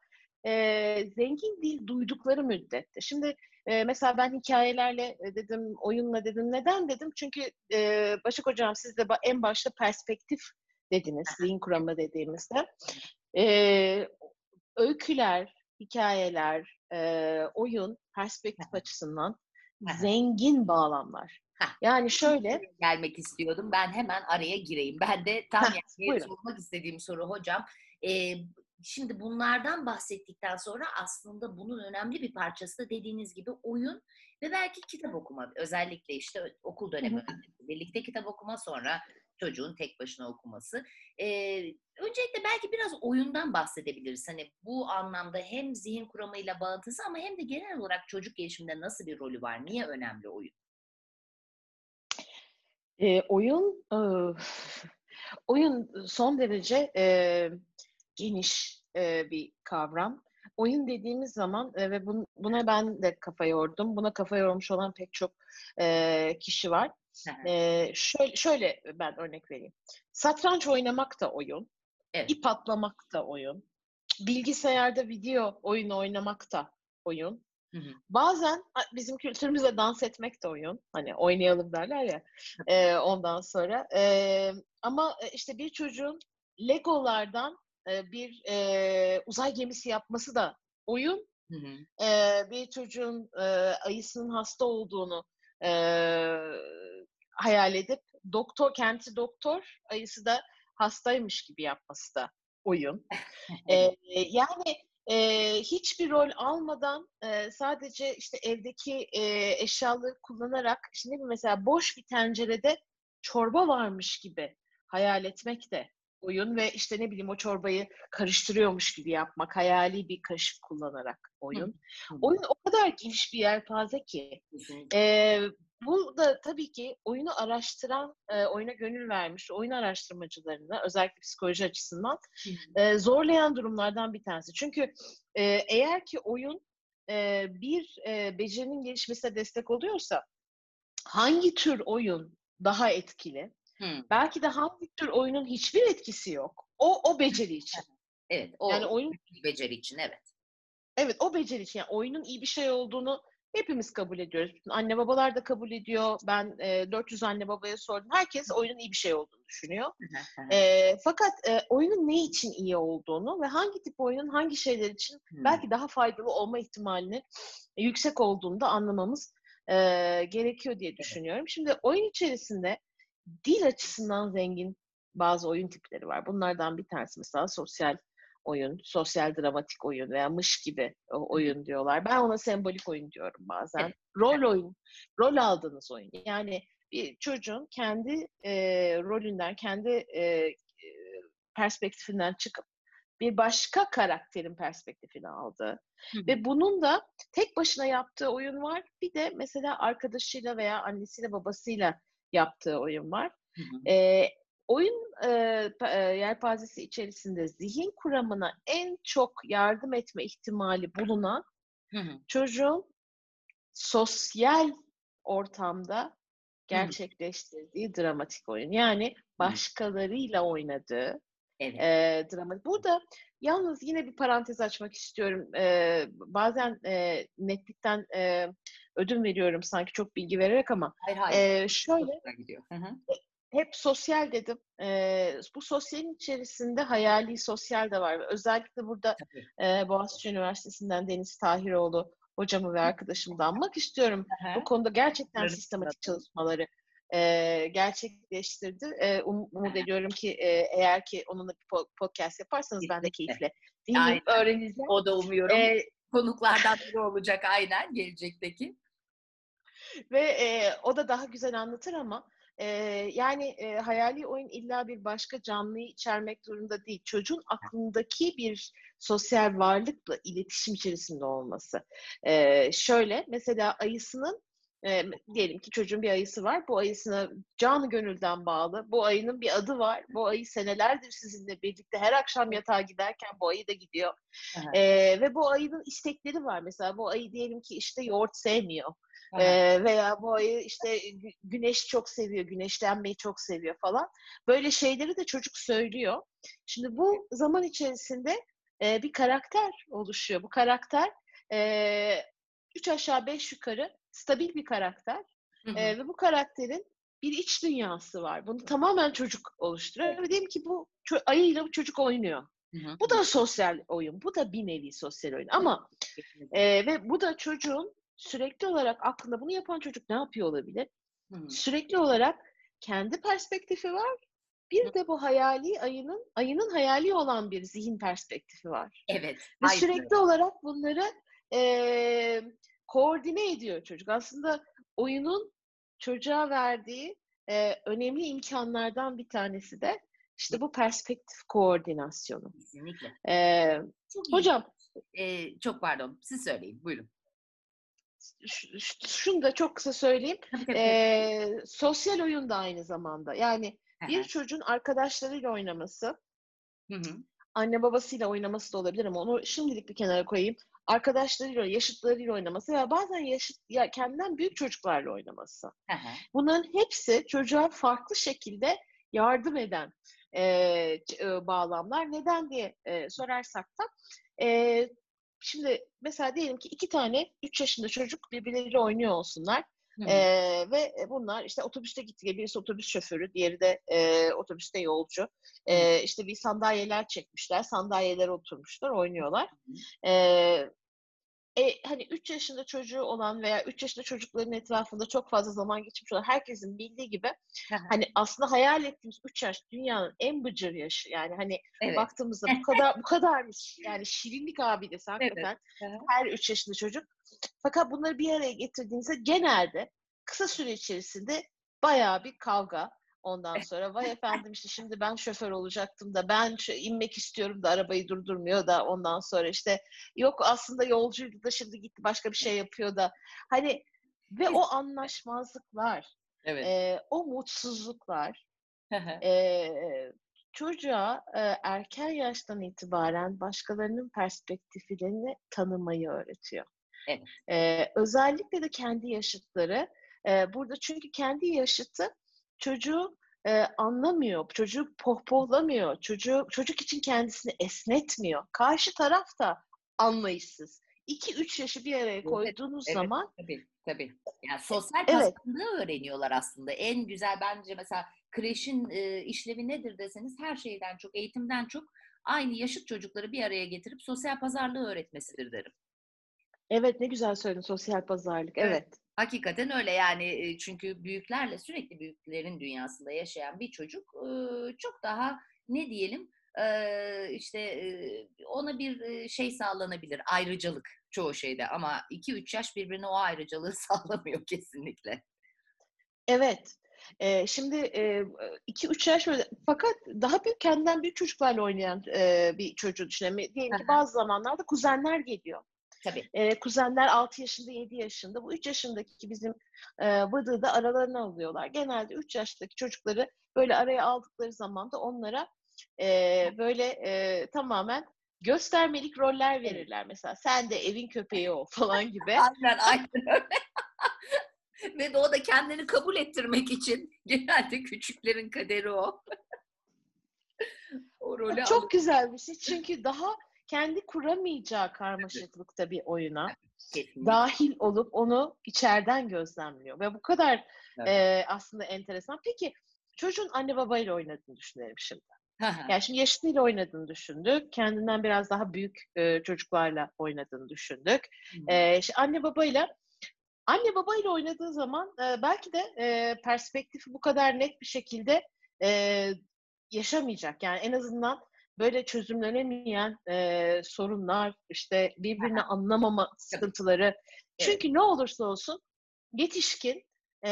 zengin dil duydukları müddetçe. Şimdi, mesela ben hikâyelerle, dedim, oyunla dedim. Neden dedim? Çünkü, Başak Hocam siz de en başta perspektif dediniz, zihin kuramı dediğimizde. Eee, öyküler, hikâyeler, oyun, Hı perspektif hı. açısından Hı hı. zengin bağlamlar. Hah, Yani tam şöyle. oraya gelmek istiyordum. Ben hemen araya gireyim. Ben de tam yani Buyurun. sormak istediğim soru hocam. Eee, Şimdi bunlardan bahsettikten sonra aslında bunun önemli bir parçası da dediğiniz gibi oyun ve belki kitap okuma. Özellikle işte okul Hı dönemi hı. öncesi. Birlikte kitap okuma sonra çocuğun tek başına okuması. Öncelikle belki biraz oyundan bahsedebiliriz. Hani bu anlamda hem zihin kuramıyla bağıntısı ama hem de genel olarak çocuk gelişiminde nasıl bir rolü var? Niye önemli oyun? Oyun, oyun son derece, geniş bir kavram. Oyun dediğimiz zaman ve buna ben de kafa yordum. Buna kafa yormuş olan pek çok kişi var. Şöyle ben örnek vereyim. Satranç oynamak da oyun, Evet. ip atlamak da oyun, bilgisayarda video oyunu oynamak da oyun. Hı hı. Bazen bizim kültürümüzde dans etmek de oyun. Hani oynayalım derler ya ondan sonra. Ama işte bir çocuğun Legolardan bir uzay gemisi yapması da oyun. Hı hı. Bir çocuğun ayısının hasta olduğunu hayal edip kendisi doktor, ayısı da hastaymış gibi yapması da oyun. Evet. Yani hiçbir rol almadan sadece işte evdeki eşyaları kullanarak, işte ne bileyim mesela boş bir tencerede çorba varmış gibi hayal etmek de oyun ve işte ne bileyim o çorbayı karıştırıyormuş gibi yapmak, hayali bir kaşık kullanarak Hı hı. oyun. Hı hı. Oyun o kadar geniş bir yelpaze ki. Kesinlikle. Bu da tabii ki oyunu araştıran, oyuna gönül vermiş oyun araştırmacılarını özellikle psikoloji açısından Hı hı. zorlayan durumlardan bir tanesi. Çünkü eğer ki oyun bir becerinin gelişmesine destek oluyorsa hangi tür oyun daha etkili? Hı. Belki de hangi tür oyunun hiçbir etkisi yok. O beceri için. Evet, Yani o oyun beceri için evet. Evet, o beceri için. Yani oyunun iyi bir şey olduğunu hepimiz kabul ediyoruz. Anne babalar da kabul ediyor. Ben 400 anne babaya sordum. Herkes oyunun iyi bir şey olduğunu düşünüyor. Fakat oyunun ne için iyi olduğunu ve hangi tip oyunun hangi şeyler için belki daha faydalı olma ihtimalinin yüksek olduğunu da anlamamız gerekiyor diye Evet. düşünüyorum. Şimdi oyun içerisinde dil açısından zengin bazı oyun tipleri var. Bunlardan bir tanesi mesela sosyal oyun, sosyal dramatik oyun veya mış gibi Hı hı. oyun diyorlar. Ben ona sembolik oyun diyorum bazen. Evet. Rol oyun, rol aldığınız oyun. Yani bir çocuğun kendi rolünden, kendi perspektifinden çıkıp bir başka karakterin perspektifini aldığı Hı hı. ve bunun da tek başına yaptığı oyun var. Bir de mesela arkadaşıyla veya annesiyle babasıyla yaptığı oyun var. Hı hı. Oyun yelpazesi içerisinde zihin kuramına en çok yardım etme ihtimali bulunan Hı hı. çocuğun sosyal ortamda Hı hı. gerçekleştirdiği dramatik oyun. Yani Hı hı. başkalarıyla oynadığı Evet. dramatik. Burada yalnız yine bir parantez açmak istiyorum. Bazen netlikten ödün veriyorum sanki çok bilgi vererek ama Hayır, hayır. Çok şöyle güzel gidiyor. Hı hı. hep sosyal dedim. Bu sosyalin içerisinde hayali sosyal de var. Ve özellikle burada Tabii. Boğaziçi Üniversitesi'nden Deniz Tahiroğlu hocamı ve arkadaşımı da anmak istiyorum. Hı Bu hı. konuda gerçekten Bunları sistematik hatırlatalım. çalışmaları gerçekleştirdi. Umut ediyorum ki eğer ki onunla bir podcast yaparsanız ben de Kesinlikle. keyifle dinleyip Aynen. öğreneceğim. O da umuyorum E, konuklardan biri olacak aynen gelecekteki. Ve o da daha güzel anlatır ama yani hayali oyun illa bir başka canlıyı içermek zorunda değil. Çocuğun aklındaki bir sosyal varlıkla iletişim içerisinde olması. Şöyle mesela ayısının diyelim ki çocuğun bir ayısı var. Bu ayısına canı gönülden bağlı. Bu ayının bir adı var. Bu ayı senelerdir sizinle birlikte her akşam yatağa giderken bu ayı da gidiyor. Hı hı. Ve bu ayının istekleri var. Mesela bu ayı diyelim ki işte yoğurt sevmiyor. Hı hı. Veya bu ayı işte güneş çok seviyor, güneşlenmeyi çok seviyor falan. Böyle şeyleri de çocuk söylüyor. Şimdi bu zaman içerisinde bir karakter oluşuyor. Bu karakter e, 3 aşağı 5 yukarı stabil bir karakter. Hı hı. Ve bu karakterin bir iç dünyası var. Bunu tamamen çocuk oluşturuyor. Evet. Ve diyelim ki bu ayıyla bu çocuk oynuyor. Hı hı. Bu da sosyal oyun. Bu da bir nevi sosyal oyun. Ama Kesinlikle. ve bu da çocuğun sürekli olarak aklında bunu yapan çocuk ne yapıyor olabilir? Hı hı. Sürekli olarak kendi perspektifi var. Hı. Bir de bu hayali ayının hayali olan bir zihin perspektifi var. Evet. Ve Aynen sürekli öyle. olarak bunları koordine ediyor çocuk. Aslında oyunun çocuğa verdiği önemli imkanlardan bir tanesi de işte bu perspektif koordinasyonu. Kesinlikle. Eee, Çok iyi. hocam Çok pardon. Siz söyleyin. Buyurun. şunu da çok kısa söyleyeyim. Tabii tabii tabii. Sosyal oyun da aynı zamanda. Yani Hı bir hı. çocuğun arkadaşlarıyla oynaması, Hı hı. anne babasıyla oynaması da olabilir ama onu şimdilik bir kenara koyayım. Arkadaşlarıyla, yaşıtlarıyla oynaması veya bazen kendinden büyük çocuklarla oynaması. Hı hı. Bunların hepsi çocuğa farklı şekilde yardım eden bağlamlar. Neden diye sorarsak da şimdi mesela diyelim ki 2 tane 3 yaşında çocuk birbirleriyle oynuyor olsunlar. Hı hı. Ve bunlar işte otobüste gittiğinde birisi otobüs şoförü, diğeri de otobüste yolcu. Hı hı. İşte bir sandalyeler çekmişler, sandalyelere oturmuşlar, oynuyorlar. Hı hı. Eee Hani 3 yaşında çocuğu olan veya 3 yaşında çocukların etrafında çok fazla zaman geçirmiş olan herkesin bildiği gibi, Hı hı. hani, aslında hayal ettiğimiz 3 yaş dünyanın en bıcır yaşı. Yani, hani, Evet. baktığımızda bu kadar yani şirinlik abidesi Evet. hakikaten Hı hı. her 3 yaşında çocuk. Fakat bunları bir araya getirdiğinizde genelde kısa süre içerisinde bayağı bir kavga. Ondan sonra vay efendim işte şimdi ben şoför olacaktım da ben inmek istiyorum da arabayı durdurmuyor da ondan sonra işte yok aslında yolcuydu da şimdi gitti başka bir şey yapıyor da. Hani ve o Kesinlikle. anlaşmazlıklar, Evet. o mutsuzluklar, Hı hı. çocuğa, erken yaştan itibaren başkalarının perspektiflerini tanımayı öğretiyor. Evet. Özellikle de kendi yaşıtları, burada çünkü kendi yaşıtı çocuğu, anlamıyor, çocuğu pohpohlamıyor, çocuk için kendisini esnetmiyor. Karşı taraf da anlayışsız. 2-3 yaşı bir araya Evet, koyduğunuz evet, zaman tabii, tabii. Yani sosyal evet, paslandığı öğreniyorlar aslında. En güzel bence mesela kreşin, işlevi nedir deseniz her şeyden çok, eğitimden çok aynı yaşıt çocukları bir araya getirip sosyal pazarlığı öğretmesidir derim. evet, ne güzel söyledin sosyal pazarlık, Evet. evet. Hakikaten öyle yani, çünkü büyüklerle sürekli büyüklerin dünyasında yaşayan bir çocuk, çok daha ne diyelim, işte, ona bir, şey sağlanabilir, ayrıcalık çoğu şeyde ama 2-3 yaş birbirine o ayrıcalığı sağlamıyor kesinlikle. Evet. Şimdi, 2-3 yaş böyle fakat daha büyük, kendinden büyük çocuklarla oynayan, bir çocuğu düşünelim. Diyelim Hı ki hı. bazı zamanlarda kuzenler geliyor. Tabii. Kuzenler 6 yaşında, 7 yaşında. Bu 3 yaşındaki bizim, Vıdığı da aralarına alıyorlar. Genelde 3 yaştaki çocukları böyle araya aldıkları zaman da onlara, böyle, tamamen göstermelik roller Evet. verirler. Mesela sen de evin köpeği ol falan gibi. Aynen, aynen öyle. Ve de o da kendini kabul ettirmek için genelde küçüklerin kaderi o. O rolü Çok alıyor. güzel bir şey. Çünkü daha kendi kuramayacağı karmaşıklıkta bir oyuna Kesinlikle. dâhil olup onu içeriden gözlemliyor ve bu kadar, Tabii. aslında enteresan. Peki, çocuğun anne babayla oynadığını düşünelim şimdi. Hı hı. Yani, şimdi yaşıtıyla oynadığını düşündük. Kendinden biraz daha büyük, çocuklarla oynadığını düşündük. Hı hı. İşte, anne babayla oynadığı zaman, belki de, perspektifi bu kadar net bir şekilde, eee, yaşamayacak. Yani en azından böyle çözümlenemeyen, sorunlar, işte, Hı birbirini hı. anlamama Tabii. sıkıntıları. Evet. Çünkü ne olursa olsun yetişkin,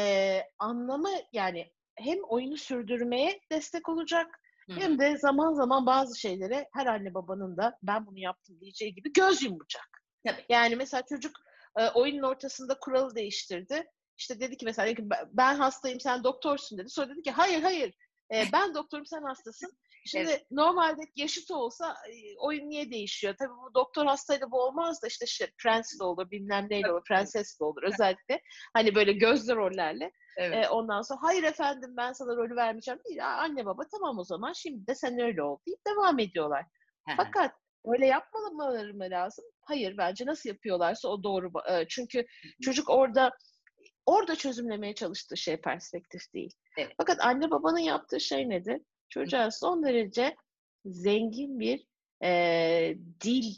yani hem oyunu sürdürmeye destek olacak Hı hı. hem de zaman zaman bazı şeylere her anne babanın da "Ben bunu yaptım." diyeceği gibi göz yumacak. Tabii. Yani mesela çocuk, oyunun ortasında kuralı değiştirdi. İşte dedi ki mesela dedi ki, "Ben hastayım, sen doktorsun." dedi. Sonra dedi ki, "Hayır, hayır, ben doktorum, sen hastasın." Evet. Şimdi normalde yaşıtı olsa, oyun niye değişiyor? Tabii bu doktor hastayla bu olmaz da işte prens de olur, bilmem neyle Tabii, olur, tabii. prenses de olur özellikle. Hani böyle gözlü rollerle. Evet. Ondan sonra, "Hayır efendim, ben sana rolü vermeyeceğim." değil. "Ya, anne baba tamam o zaman şimdi de sen öyle ol." deyip devam ediyorlar. Hı hı. Fakat öyle yapmamaları mı lazım? Hayır, bence nasıl yapıyorlarsa o doğru. Çünkü Hı hı. çocuk orada çözümlemeye çalıştığı şey perspektif değil. Evet. Fakat anne babanın yaptığı şey nedir? Hı. Çocuğa son derece zengin bir, dil,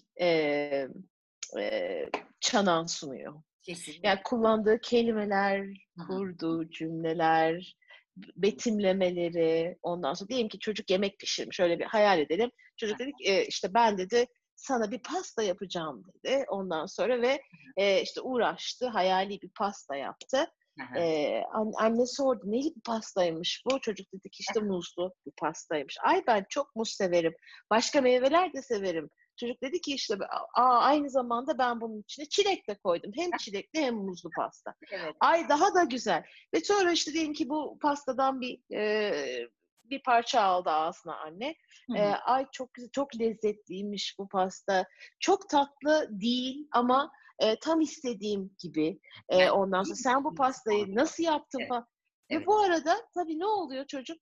çanağı sunuyor. Yani Kesinlikle. kullandığı kelimeler, Hı hı. kurduğu cümleler, betimlemeleri, ondan sonra diyelim ki çocuk yemek pişirmiş, öyle bir hayal edelim. Hı Çocuk dedi ki, işte, "Ben" dedi, "sana bir pasta yapacağım." dedi. Ondan sonra ve, işte, uğraştı, hayali bir pasta yaptı. hı. Hı hı. Annesi sordu, "Neli bir pastaymış bu?" Çocuk dedi ki, işte, "Muzlu bir pastaymış." "Ay, ben çok muz severim. Başka meyveler de severim." Çocuk dedi ki, işte, aynı zamanda ben bunun içine çilek de koydum. Hem çilekli hem muzlu pasta." Evet. Ay, daha da güzel. Ve sonra, işte, diyelim ki bu pastadan bir, bir parça aldı ağzına anne. Hı hı. Ay çok güzel, çok lezzetliymiş bu pasta. Çok tatlı değil ama tam istediğim gibi. Yani Ondan sonra değil sen bu mi? pastayı nasıl yaptın Evet, falan. Ve evet. bu arada tabii ne oluyor çocuk?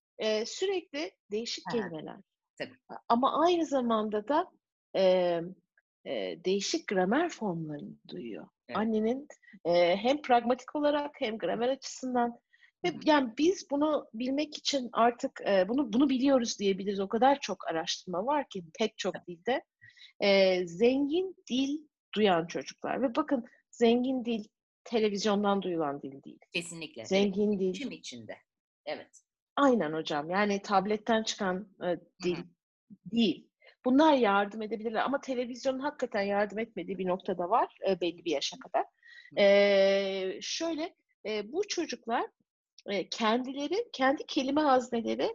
Sürekli değişik Hı hı. kelimeler. Tabii. Ama aynı zamanda da emm, değişik gramer formlarını duyuyor. Evet. Annenin, hem pragmatik olarak hem gramer açısından Hı ve hı. yani biz bunu bilmek için artık, bunu biliyoruz diyebiliriz. O kadar çok araştırma var ki pek Tabii. çok dilde. Zengin dil duyan çocuklar ve bakın zengin dil televizyondan duyulan dil değil. Kesinlikle. Evet. Zengin dil. İletişim içinde. Evet. Aynen hocam. Yani tabletten çıkan, Hı hı. dil değil. Bunlar yardım edebilirler ama televizyonun hakikaten yardım etmediği bir nokta da var, belli bir yaşa kadar. Hı. Şöyle, bu çocuklar, kendileri, kendi kelime hazneleri,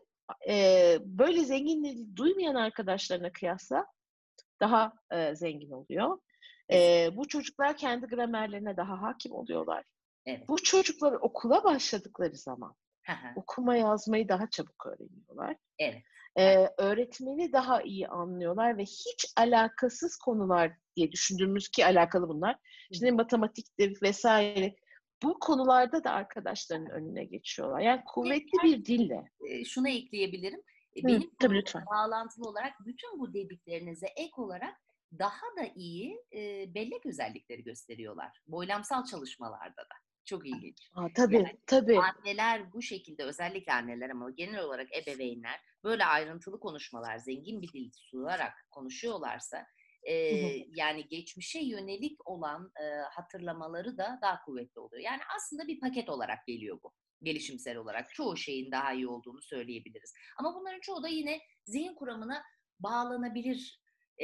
böyle zengin dil duymayan arkadaşlarına kıyasla daha, zengin oluyor. Kesin. Bu çocuklar kendi gramerlerine daha hâkim oluyorlar. Evet. Bu çocuklar okula başladıkları zaman Hı hı. okuma yazmayı daha çabuk öğreniyorlar. Evet. Evet. Öğretmeni daha iyi anlıyorlar ve hiç alakasız konular diye düşündüğümüz ki alakalı bunlar. Hı hı. İşte matematiktir vs. Bu konularda da arkadaşlarının önüne geçiyorlar. Yani Ve kuvvetli bir dille. şunu ekleyebilirim. Hı, Benim tabii konumla lütfen. bağlantılı olarak bütün bu dediklerinize ek olarak daha da iyi, bellek özellikleri gösteriyorlar. Boylamsal çalışmalarda da. Çok ilginç. A, Yani tabii, tabii. anneler bu şekilde, özellikle anneler ama genel olarak ebeveynler böyle ayrıntılı konuşmalar, zengin bir dil sunarak konuşuyorlarsa, Hı hı. yani geçmişe yönelik olan, hatırlamaları da daha kuvvetli oluyor. Yani aslında bir paket olarak geliyor bu. Gelişimsel olarak çoğu şeyin daha iyi olduğunu söyleyebiliriz. Ama bunların çoğu da yine zihin kuramına bağlanabilir,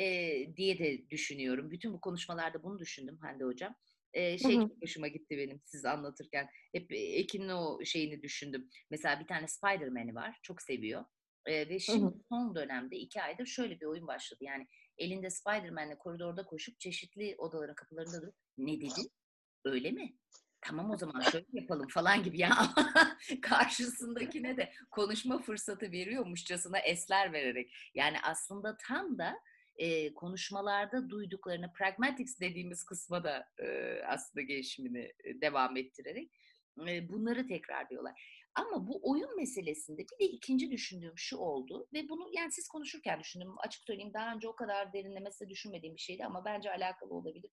diye de düşünüyorum. Bütün bu konuşmalarda bunu düşündüm Hande Hocam. Hı Şey hı. çok hoşuma gitti benim siz anlatırken. Hep, Ekin'in o şeyini düşündüm. Mesela bir tane Spiderman'i var, çok seviyor. Ve Hı şimdi hı. son dönemde 2 aydır şöyle bir oyun başladı. Yani elinde Spiderman'le koridorda koşup çeşitli odaların kapılarında durup "Ne dedin? Öyle mi? Tamam o zaman şöyle yapalım." falan gibi ya. Karşısındakine de konuşma fırsatı veriyormuşçasına esler vererek. Yani aslında tam da, konuşmalarda duyduklarını pragmatics dediğimiz kısma da, aslında gelişimini, devam ettirerek, bunları tekrarlıyorlar. Ama bu oyun meselesinde bir de ikinci düşündüğüm şu oldu ve bunu, yani, siz konuşurken düşündüm. Açık söyleyeyim, daha önce o kadar derinlemesine düşünmediğim bir şeydi ama bence alakalı olabilir.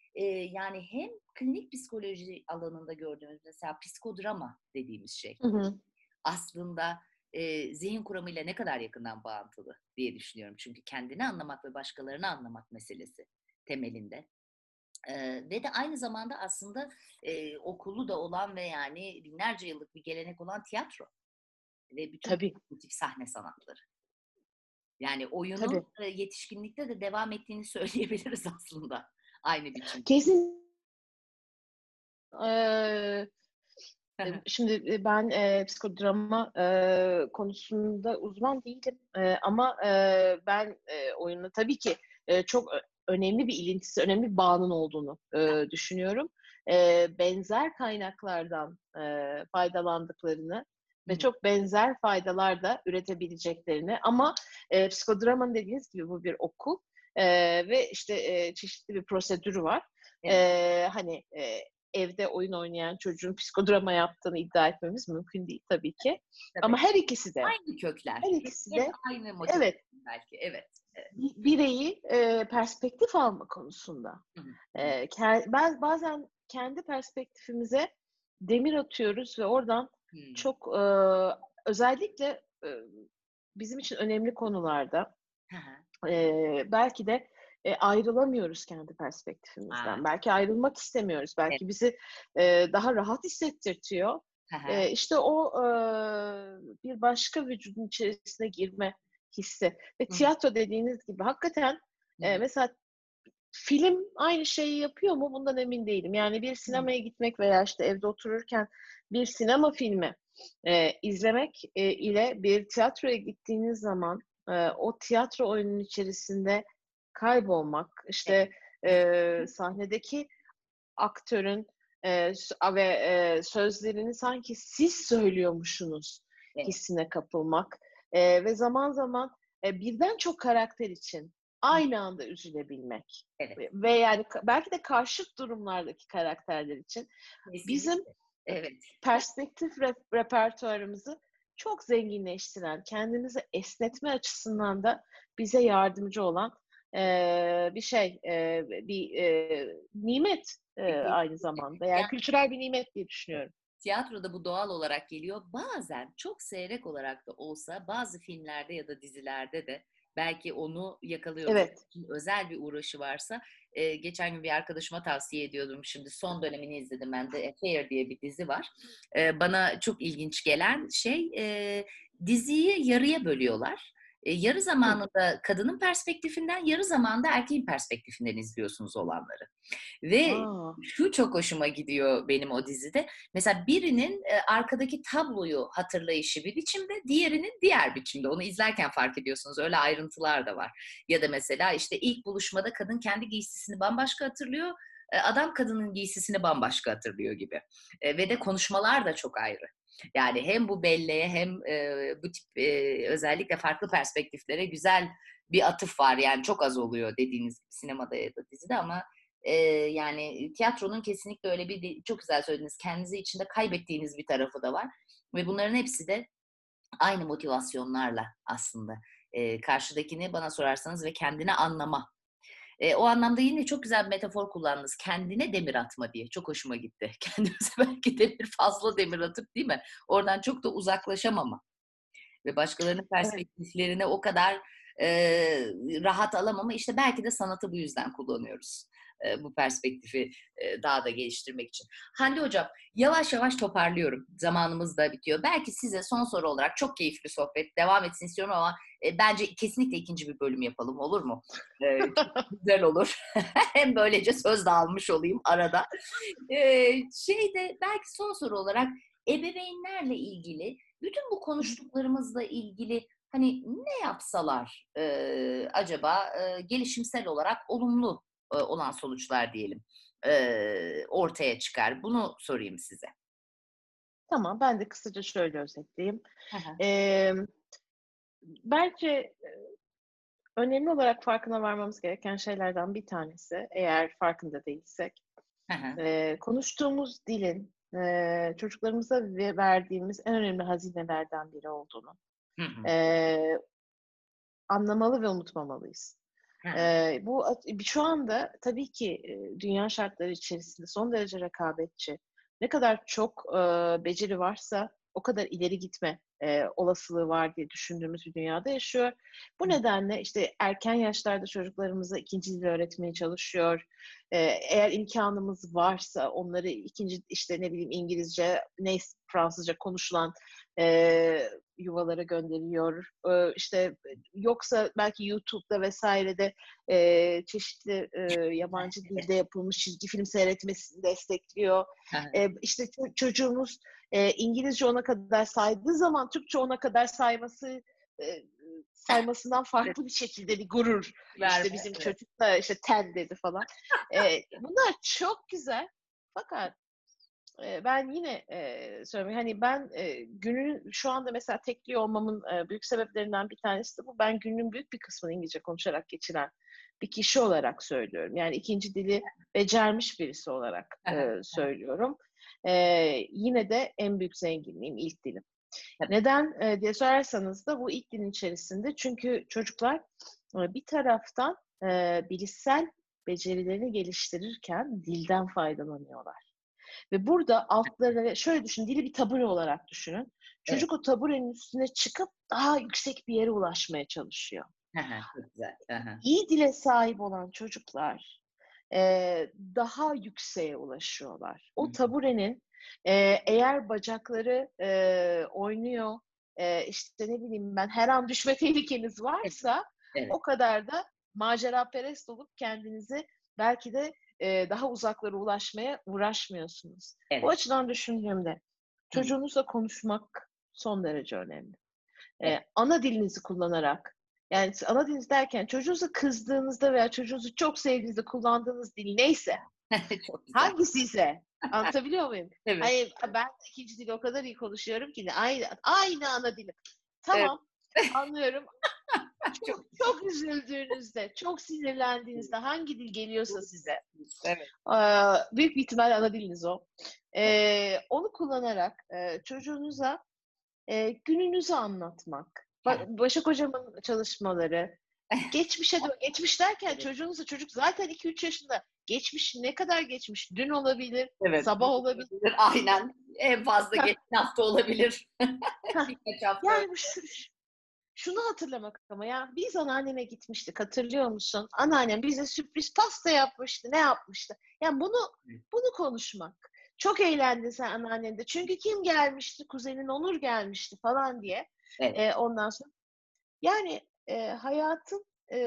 Yani hem klinik psikoloji alanında gördüğümüz mesela psikodrama dediğimiz şey Hı hı. aslında, zihin kuramıyla ne kadar yakından bağlantılı diye düşünüyorum. Çünkü kendini anlamak ve başkalarını anlamak meselesi temelinde. Ve de aynı zamanda aslında, okulu da olan ve yani binlerce yıllık bir gelenek olan tiyatro ve bütün Tabii, bu tip sahne sanatları. Yani oyunun, tabii. yetişkinlikte de devam ettiğini söyleyebiliriz aslında aynı biçimde. Kesin eee şimdi, ben, psikodrama, konusunda uzman değilim, ama, ben, oyunla tabii ki, çok önemli bir ilintisi, önemli bir bağının olduğunu, düşünüyorum. Benzer kaynaklardan, faydalandıklarını Hı ve hı. çok benzer faydalar da üretebileceklerini ama, psikodramanın dediğiniz gibi bu bir okul, ve, işte, çeşitli bir prosedürü var. Evet, Hani, evde oyun oynayan çocuğun psikodrama yaptığını iddia etmemiz mümkün değil tabii ki. Ama tabii. her ikisi de, Aynı kökler, her hep ikisi hep de aynı evet, motivasyon belki. Evet, evet. bireyi, perspektif alma konusunda, Hı hı. Hı hı. bazen kendi perspektifimize demir atıyoruz ve oradan Hımm. çok, özellikle, bizim için önemli konularda, Hı hı. belki de, ayrılamıyoruz kendi A! perspektifimizden. Belki ayrılmak istemiyoruz. Evet. Belki bizi, daha rahat hissettirtiyor. Hı hı. İşte o, bir başka vücudun içerisine girme hissi ve Hı hı. tiyatro dediğiniz gibi hakikaten, Hı hı. mesela film aynı şeyi yapıyor mu? Bundan emin değilim. Yani bir Hı hı. sinemaya gitmek veya, işte, evde otururken bir sinema filmi, izlemek, ile bir tiyatroya gittiğiniz zaman, o tiyatro oyununun içerisinde kaybolmak, Evet. işte, sahnedeki aktörün, s ve, sözlerini sanki siz söylüyormuşsunuz Evet, hissine kapılmak ve zaman zaman birden çok karakter için aynı anda üzülebilmek evet. ve yani belki de karşıt durumlardaki karakterler için bizim Kesinlikle. Evet. perspektif repertuarımızı çok zenginleştiren, kendimizi esnetme açısından da bize yardımcı olan bir şey, nimet aynı Kesinlikle. zamanda. Yani kültürel bir nimet diye düşünüyorum. Tiyatroda bu doğal olarak geliyor. Bazen çok seyrek olarak da olsa bazı filmlerde ya da dizilerde de belki onu yakalıyoruz. Evet. Onun için özel bir uğraşı varsa geçen gün bir arkadaşıma tavsiye ediyordum. Şimdi son dönemini izledim ben de. Affair diye bir dizi var. Bana çok ilginç gelen şey diziyi yarıya bölüyorlar. Yarı Hı. zamanında kadının perspektifinden, yarı zamanında erkeğin perspektifinden izliyorsunuz olanları. Ve A! şu çok hoşuma gidiyor benim o dizide. Mesela birinin arkadaki tabloyu hatırlayışı bir biçimde, diğerinin diğer biçimde. Onu izlerken fark ediyorsunuz. Öyle ayrıntılar da var. Ya da mesela işte ilk buluşmada kadın kendi giysisini bambaşka hatırlıyor. Adam kadının giysisini bambaşka hatırlıyor gibi. Ve de konuşmalar da çok ayrı. Yani hem bu belleğe hem bu tip özellikle farklı perspektiflere güzel bir atıf var. Yani çok az oluyor dediğiniz gibi sinemada ya da dizide ama yani tiyatronun kesinlikle öyle bir çok güzel söylediniz. Kendinizi içinde kaybettiğiniz bir tarafı da var ve bunların hepsi de aynı motivasyonlarla aslında. Karşıdakini bana sorarsanız ve kendini anlama. O anlamda yine çok güzel bir metafor kullandınız. Kendine demir atma diye. Çok hoşuma gitti. Kendimize belki demir fazla demir atıp değil mi? Oradan çok da uzaklaşamama ve başkalarının Evet. perspektiflerine o kadar rahat alamama. İşte belki de sanatı bu yüzden kullanıyoruz. Bu perspektifi daha da geliştirmek için. Hande Hocam, yavaş yavaş toparlıyorum. Zamanımız da bitiyor. Belki size son soru olarak çok keyifli sohbet devam etsin istiyorum ama bence kesinlikle ikinci bir bölüm yapalım olur mu? Çok güzel olur. Hem böylece söz de almış olayım arada. Şeyde belki son soru olarak ebeveynlerle ilgili bütün bu konuştuklarımızla ilgili hani ne yapsalar acaba gelişimsel olarak olumlu olan sonuçlar diyelim ortaya çıkar? Bunu sorayım size. Tamam, ben de kısaca şöyle özetleyeyim. Hı hı. Emm, bence önemli olarak farkına varmamız gereken şeylerden bir tanesi, eğer farkında değilsek, Hı hı. konuştuğumuz dilin, çocuklarımıza verdiğimiz en önemli hazinelerden biri olduğunu, Hı hı. eee, anlamalı ve unutmamalıyız. Hı hı. Bu şu anda tabii ki, dünya şartları içerisinde son derece rekabetçi, ne kadar çok, beceri varsa o kadar ileri gitme, olasılığı var diye düşündüğümüz bir dünyada yaşıyor. Bu nedenle, işte, erken yaşlarda çocuklarımıza 2. dil öğretmeye çalışıyor. Eğer imkânımız varsa onları 2. işte, ne bileyim, İngilizce, neyse Fransızca konuşulan, yuvalara gönderiyor. İşte, yoksa belki YouTube'da vs.de çeşitli, yabancı Evet. dilde yapılmış çizgi film seyretmesini destekliyor. Hı hı. İşte, çocuğumuz, İngilizce ona kadar saydığı zaman Türkçe ona kadar eee, saymasından Evet. farklı bir şekilde bir gurur. İşte, Verme. bizim Evet. çocuk da, işte, "ten" dedi falan. Bunlar çok güzel fakat ben yine, söylüyorum, hani, ben, günün şu anda mesela tekliyor olmamın, büyük sebeplerinden bir tanesi de bu. Ben günün büyük bir kısmını İngilizce konuşarak geçiren bir kişi olarak söylüyorum. Yani 2. dili becermiş birisi olarak, Hı hı. söylüyorum. Yine de en büyük zenginliğim ilk dilim. Tabii. Neden, diye sorarsanız da bu ilk dilin içerisinde çünkü çocuklar, bir taraftan, bilişsel becerilerini geliştirirken dilden faydalanıyorlar. Ve burada altları şöyle düşün, dili bir tabure olarak düşünün. Evet. Çocuk o taburenin üstüne çıkıp daha yüksek bir yere ulaşmaya çalışıyor. Hı hı. Çok güzel. Hı hı. İyi dile sahip olan çocuklar, daha yükseğe ulaşıyorlar. Hı O hı. taburenin, eğer bacakları, oynuyor, işte, ne bileyim ben, her an düşme tehlikeniz Evet. varsa Evet. o kadar da maceraperest olup kendinizi belki de, daha uzaklara ulaşmaya uğraşmıyorsunuz. Bu Evet. açıdan düşündüğümde Hı hı. çocuğunuzla konuşmak son derece önemli. Evet. Ana dilinizi kullanarak, yani ana diliniz derken çocuğunuza kızdığınızda veya çocuğunuzu çok sevdiğinizde kullandığınız dil neyse, Çok güzel. hangisiyse Anlatabiliyor muyum? Evet. Hayır, ben ikinci dili o kadar iyi konuşuyorum ki aynı ana dilim. Evet. Tamam, anlıyorum. Çok Çok üzüldüğünüzde, çok sinirlendiğinizde hangi dil geliyorsa size, evet. büyük bir ihtimalle ana diliniz o. Evet. Onu kullanarak çocuğunuza gününüzü anlatmak, Evet. Başak Hocam'ın çalışmaları, geçmiş derken çocuk zaten 2-3 yaşında. Geçmiş ne kadar geçmiş? Dün olabilir, Evet. sabah olabilir. Aynen. En fazla geçen hafta olabilir. Heh. Birkaç hafta. Yani şunu hatırlamak ama ya biz anneanneme gitmiştik hatırlıyor musun? Anneannem bize sürpriz pasta yapmıştı, ne yapmıştı? Yani bunu konuşmak. Çok eğlendin sen anneannende. Çünkü kim gelmişti? Kuzenin Onur gelmişti falan diye. Evet. Ondan sonra yani hayatın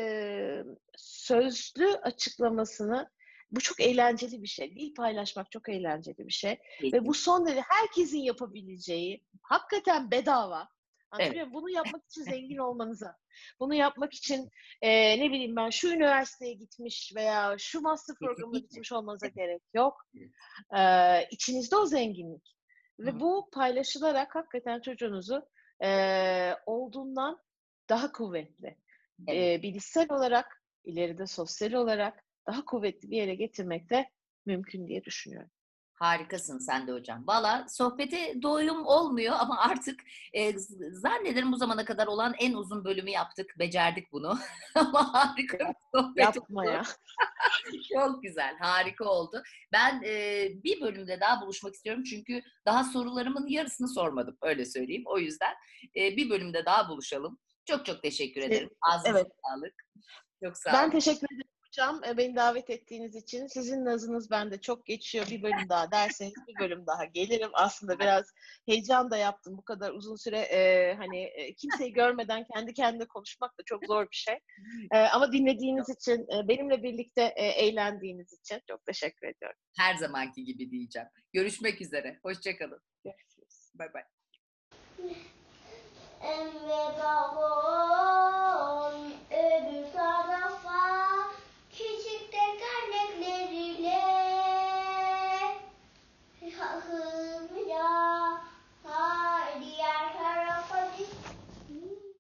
sözlü açıklamasını bu çok eğlenceli bir şey. Dil paylaşmak çok eğlenceli bir şey. Ve bu Kesin. son derece herkesin yapabileceği, hakikaten bedava. Evet. Anlatabiliyor muyum? Bunu yapmak için zengin olmanıza, bunu yapmak için ne bileyim ben şu üniversiteye gitmiş veya şu master programına Kesinlikle. gitmiş olmanıza gerek yok. Evet. İçinizde o zenginlik. Hı Ve hı. bu paylaşılarak hakikaten çocuğunuzu olduğundan daha kuvvetli, Evet. bilişsel olarak, ileride sosyal olarak daha kuvvetli bir yere getirmek de mümkün diye düşünüyorum. Harikasın sen de hocam. Valla sohbete doyum olmuyor ama artık zannederim bu zamana kadar olan en uzun bölümü yaptık. Becerdik bunu. Ama harika bir sohbet Yapma oldu. ya. Çok güzel, harika oldu. Ben bir bölümde daha buluşmak istiyorum çünkü daha sorularımın yarısını sormadım, öyle söyleyeyim. O yüzden bir bölümde daha buluşalım. Çok çok teşekkür ederim. Ağzınıza Evet. sağlık. Çok sağ Ben olun. teşekkür ederim hocam. Beni davet ettiğiniz için. Sizin nazınız bende çok geçiyor. Bir bölüm daha derseniz bir bölüm daha gelirim. Aslında biraz heyecan da yaptım. Bu kadar uzun süre kimseyi görmeden kendi kendine konuşmak da çok zor bir şey. Ama dinlediğiniz için, benimle birlikte eğlendiğiniz için çok teşekkür ediyorum. Her zamanki gibi diyeceğim. Görüşmek üzere. Hoşça kalın. Görüşürüz. Bay bay.